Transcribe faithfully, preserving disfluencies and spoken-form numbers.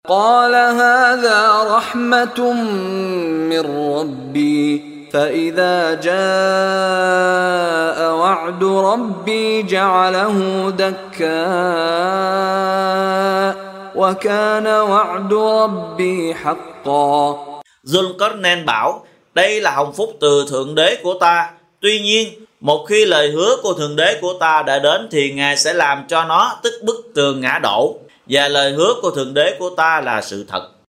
قال هذا رحمة من ربي فإذا جاء وعد ربي جعله دكاء وكان وعد ربي حقا. Zulkarnain bảo, đây là hồng phúc từ Thượng Đế của ta. Tuy nhiên, một khi lời hứa của Thượng Đế của ta đã đến thì Ngài sẽ làm cho nó tức bức tường ngã đổ. Và lời hứa của Thượng Đế của ta là sự thật.